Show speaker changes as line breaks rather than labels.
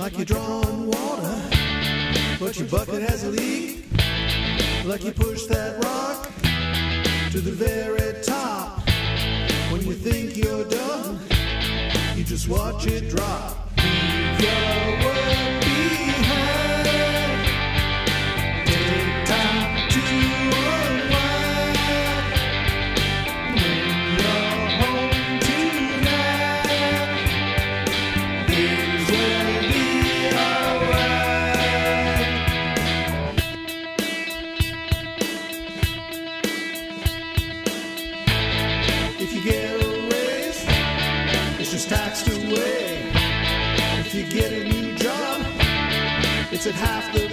like you're drawing water, but your bucket has a leak. Like you push that rock to the very top. When you think you're done, you just watch it drop. Leave your work behind. Take time to unwind. When you're home tonight, things will be alright. If you get a raise, it's just taxed away. If you get a new job, it's at half the